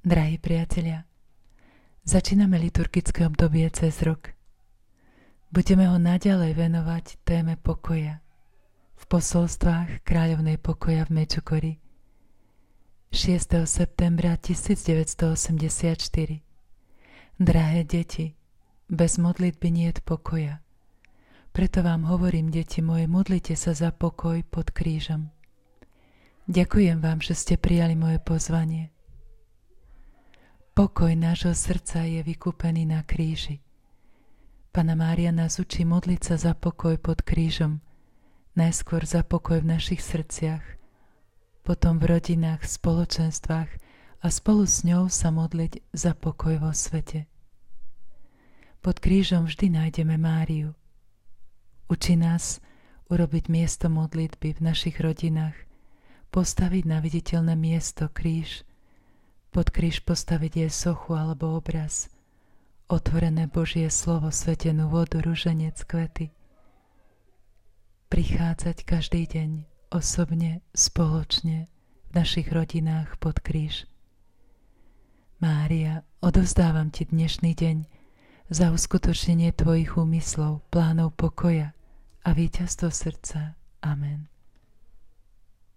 Drahí priatelia, začíname liturgické obdobie cez rok. Budeme ho naďalej venovať téme pokoja v posolstvách Kráľovnej pokoja v Medžugorji 6. septembra 1984. Drahé deti, bez modlitby niet pokoja. Preto vám hovorím, deti moje, modlite sa za pokoj pod krížom. Ďakujem vám, že ste prijali moje pozvanie. Pokoj nášho srdca je vykúpený na kríži. Panna Mária nás učí modliť sa za pokoj pod krížom, najskôr za pokoj v našich srdciach, potom v rodinách, spoločenstvách a spolu s ňou sa modliť za pokoj vo svete. Pod krížom vždy nájdeme Máriu. Učí nás urobiť miesto modlitby v našich rodinách, postaviť na viditeľné miesto kríž, pod kríž postaviť jej sochu alebo obraz, otvorené Božie slovo, svetenú vodu, ruženec, kvety. Prichádzať každý deň osobne, spoločne v našich rodinách pod kríž. Mária, odovzdávam ti dnešný deň za uskutočnenie tvojich úmyslov, plánov pokoja a víťazstvo srdca. Amen.